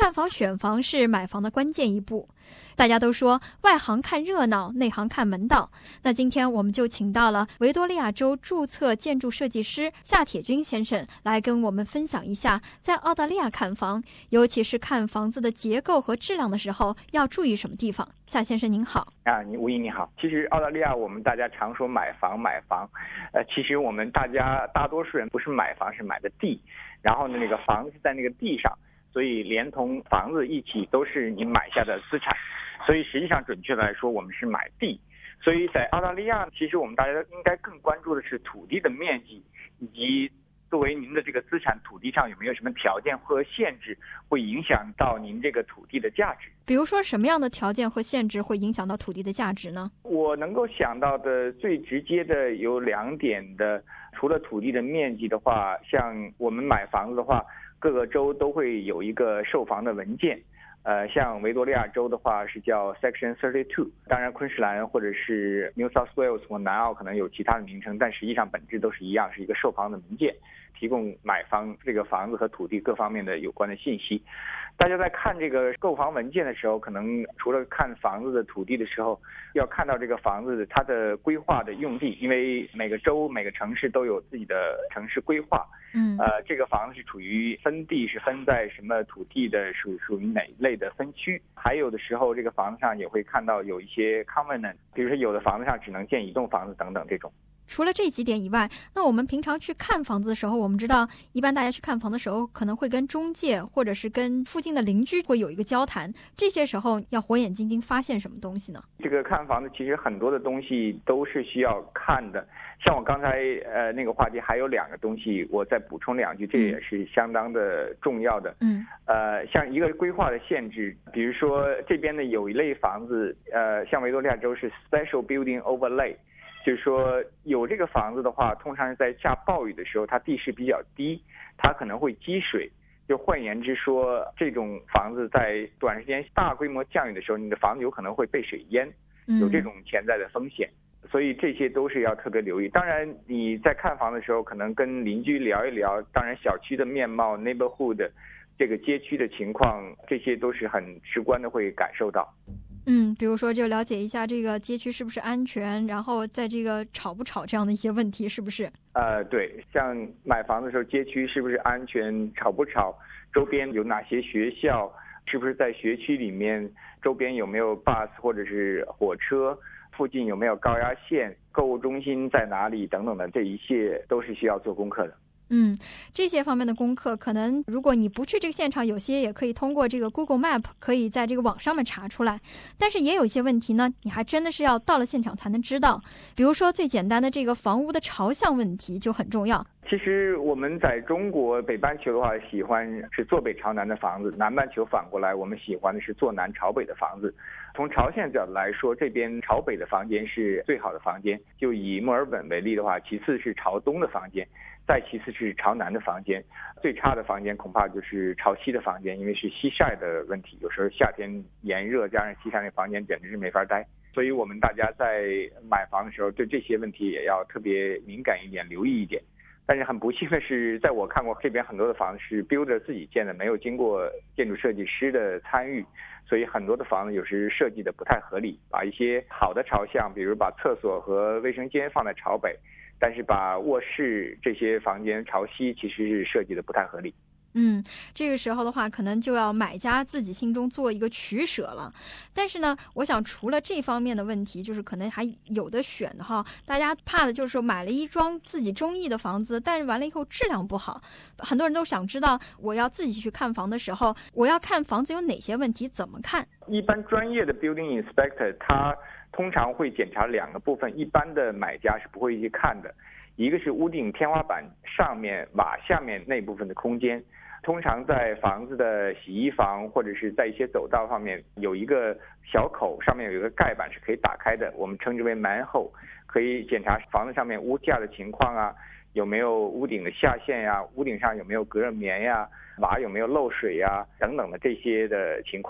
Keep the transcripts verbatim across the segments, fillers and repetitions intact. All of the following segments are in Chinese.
看房选房是买房的关键一步。大家都说外行看热闹，内行看门道。那今天我们就请到了维多利亚州注册建筑设计师夏铁军先生来跟我们分享一下，在澳大利亚看房，尤其是看房子的结构和质量的时候要注意什么地方。夏先生您好。 啊，你吴英你好。其实澳大利亚我们大家常说买房买房，呃，其实我们大家大多数人不是买房，是买的地，然后呢那个房子在那个地上，所以连同房子一起都是你买下的资产。所以实际上准确的来说，我们是买地。所以在澳大利亚，其实我们大家应该更关注的是土地的面积，以及作为您的这个资产，土地上有没有什么条件或限制会影响到您这个土地的价值。 比如说什么样的条件和限制会影响到土地的价值呢？ 我能够想到的最直接的有两点的，除了土地的面积的话，像我们买房子的话，各个州都会有一个售房的文件。呃，像维多利亚州的话是叫 Section 三十二， 当然昆士兰或者是 New South Wales 或南澳可能有其他的名称，但实际上本质都是一样，是一个售房的文件，提供买方这个房子和土地各方面的有关的信息。大家在看这个购房文件的时候，可能除了看房子的土地的时候，要看到这个房子它的规划的用地，因为每个州每个城市都有自己的城市规划。 嗯， 呃，这个房子是处于分地，是分在什么土地的，属属于哪一类的分区。还有的时候，这个房子上也会看到有一些 covenant， 比如说有的房子上只能建一栋房子等等这种。 除了这几点以外，那我们平常去看房子的时候，我们知道一般大家去看房的时候可能会跟中介或者是跟附近的邻居会有一个交谈，这些时候要火眼金睛发现什么东西呢？ 这个看房子其实很多的东西都是需要看的，像我刚才呃那个话题还有两个东西，我再补充两句，这也是相当的重要的。 嗯， 呃，像一个规划的限制，比如说这边的有一类房子，呃，像维多利亚州是 Special Building Overlay。就是说有这个房子的话，通常是在下暴雨的时候，它地势比较低，它可能会积水。就换言之说，这种房子在短时间大规模降雨的时候，你的房子有可能会被水淹，有这种潜在的风险。嗯，所以这些都是要特别留意。当然你在看房的时候，可能跟邻居聊一聊，当然小区的面貌 neighborhood 这个街区的情况，这些都是很直观的会感受到。 嗯，比如说就了解一下这个街区是不是安全，然后在这个吵不吵这样的一些问题，是不是？ 呃，对，像买房的时候，街区是不是安全，吵不吵，周边有哪些学校，是不是在学区里面，周边有没有 bus 或者是火车，附近有没有高压线，购物中心在哪里等等的，这一切都是需要做功课的。 嗯，这些方面的功课，可能如果你不去这个现场，有些也可以通过这个 Google Map 可以在这个网上面查出来。但是也有一些问题呢，你还真的是要到了现场才能知道。比如说最简单的这个房屋的朝向问题就很重要。 其实我们在中国北半球的话，喜欢是坐北朝南的房子，南半球反过来，我们喜欢的是坐南朝北的房子。从朝向角度来说，这边朝北的房间是最好的房间。就以墨尔本为例的话，其次是朝东的房间，再其次是朝南的房间，最差的房间恐怕就是朝西的房间，因为是西晒的问题，有时候夏天炎热加上西晒，那房间简直是没法待。所以我们大家在买房的时候，对这些问题也要特别敏感一点，留意一点。但是很不幸的是，在我看过这边很多的房子是 builder 自己建的，没有经过建筑设计师的参与，所以很多的房子有时设计的不太合理，把一些好的朝向，比如把厕所和卫生间放在朝北，但是把卧室这些房间朝西，其实是设计的不太合理。 嗯，这个时候的话，可能就要买家自己心中做一个取舍了。但是呢，我想除了这方面的问题，就是可能还有的选的哈。大家怕的就是说买了一幢自己中意的房子，但是完了以后质量不好。很多人都想知道，我要自己去看房的时候，我要看房子有哪些问题，怎么看？ 一般专业的 building inspector 他通常会检查两个部分，一般的买家是不会去看的。一个是屋顶天花板上面瓦下面那部分的空间，通常在房子的洗衣房或者是在一些走道方面有一个小口，上面有一个盖板是可以打开的，我们称之为 manhole， 可以检查房子上面屋架的情况啊，有没有屋顶的下陷呀，屋顶上有没有隔热棉呀，瓦有没有漏水呀等等的这些的情况。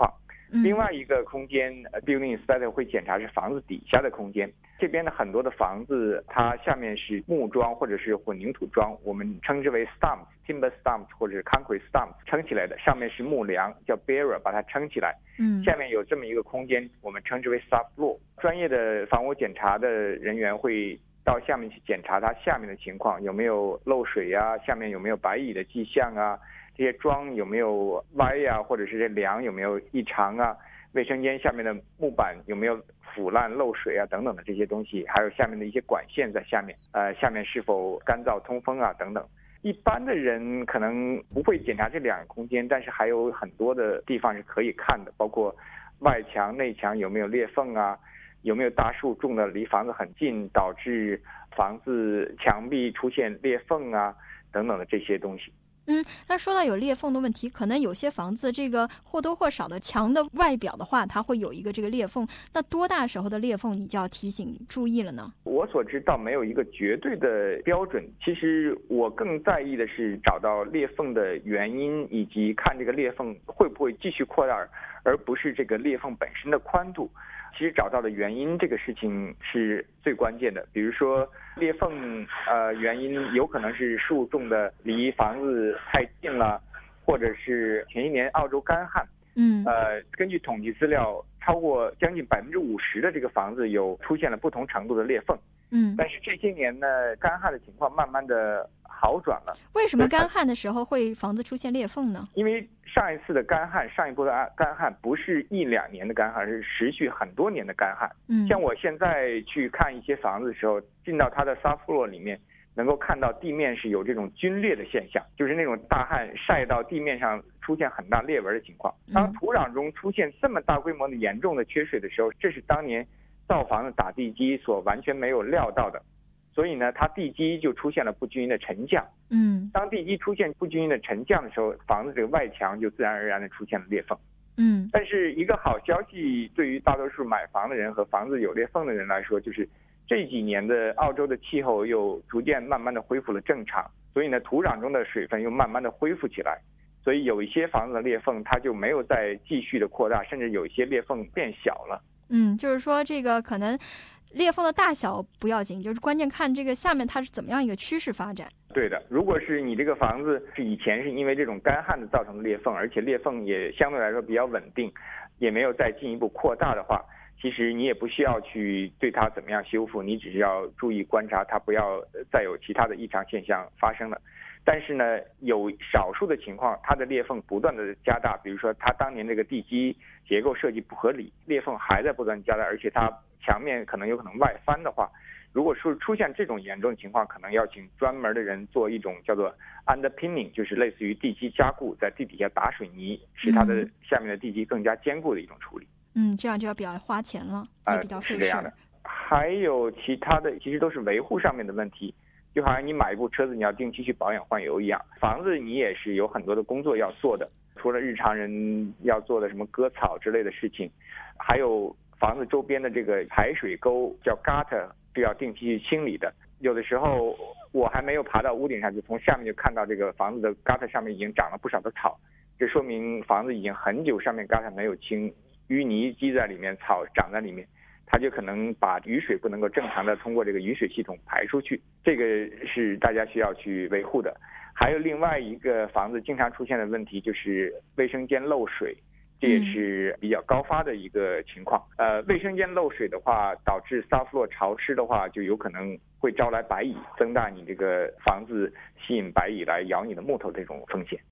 嗯、 另外一个空间 building inspector 会检查是房子底下的空间。这边的很多的房子它下面是木桩或者是混凝土桩，我们称之为 stumps timber stumps 或者是 concrete stumps 撑起来的，上面是木梁叫 bearer 把它撑起来， 嗯， 下面有这么一个空间，我们称之为 subfloor。专业的房屋检查的人员会到下面去检查它下面的情况，有没有漏水啊，下面有没有白蚁的迹象啊，这些桩有没有歪呀、啊，或者是这梁有没有异常啊，卫生间下面的木板有没有腐烂漏水啊等等的这些东西，还有下面的一些管线在下面，呃，下面是否干燥通风啊等等。一般的人可能不会检查这两个空间，但是还有很多的地方是可以看的，包括外墙内墙有没有裂缝啊，有没有大树种的离房子很近，导致房子墙壁出现裂缝啊等等的这些东西。 嗯，那说到有裂缝的问题，可能有些房子这个或多或少的墙的外表的话，它会有一个这个裂缝，那多大时候的裂缝你就要提醒注意了呢？ 我所知道没有一个绝对的标准，其实我更在意的是找到裂缝的原因，以及看这个裂缝会不会继续扩大，而不是这个裂缝本身的宽度。其实找到的原因这个事情是最关键的，比如说裂缝呃原因有可能是树种的离房子太近了，或者是前一年澳洲干旱， 嗯， 呃根据统计资料，超过将近百分之五十的这个房子有出现了不同程度的裂缝， 嗯， 但是这些年呢，干旱的情况慢慢的好转了。 为什么干旱的时候会房子出现裂缝呢？ 因为上一次的干旱，上一波的干旱不是一两年的干旱，是持续很多年的干旱。 嗯， 像我现在去看一些房子的时候，进到它的 subfloor 里面，能够看到地面是有这种皲裂的现象，就是那种大旱晒到地面上出现很大裂纹的情况。当土壤中出现这么大规模的严重的缺水的时候，这是当年造房的打地基所完全没有料到的。所以呢，它地基就出现了不均匀的沉降。 嗯， 当地基出现不均匀的沉降的时候，房子这个外墙就自然而然的出现了裂缝。 嗯， 但是一个好消息对于大多数买房的人和房子有裂缝的人来说，就是这几年的澳洲的气候又逐渐慢慢的恢复了正常，所以呢，土壤中的水分又慢慢的恢复起来，所以有一些房子的裂缝它就没有再继续的扩大，甚至有一些裂缝变小了。 嗯，就是说这个可能裂缝的大小不要紧，就是关键看这个下面它是怎么样一个趋势发展。 对的，如果是你这个房子是以前是因为这种干旱的造成的裂缝，而且裂缝也相对来说比较稳定，也没有再进一步扩大的话，其实你也不需要去对它怎么样修复，你只是要注意观察它，不要再有其他的异常现象发生了。但是呢，有少数的情况，它的裂缝不断的加大，比如说它当年这个地基结构设计不合理，裂缝还在不断加大，而且它墙面可能有可能外翻的话，如果是出现这种严重的情况，可能要请专门的人做一种叫做 underpinning， 就是类似于地基加固，在地底下打水泥，使它的下面的地基更加坚固的一种处理。 嗯，这样就要比较花钱了，也比较费事。 呃、是这样的。还有其他的，其实都是维护上面的问题。就好像你买一部车子，你要定期去保养换油一样，房子你也是有很多的工作要做的，除了日常人要做的什么割草之类的事情，还有房子周边的这个排水沟叫 gutter 是要定期去清理的。有的时候我还没有爬到屋顶上，就从下面就看到这个房子的 gutter 上面已经长了不少的草，这说明房子已经很久上面 gutter 没有清，淤泥积在里面，草长在里面，它就可能把雨水不能够正常的通过这个雨水系统排出去，这个是大家需要去维护的。还有另外一个房子经常出现的问题就是卫生间漏水，这也是比较高发的一个情况。呃，卫生间漏水的话，导致 subfloor 潮湿的话，就有可能会招来白蚁，增大你这个房子吸引白蚁来咬你的木头这种风险。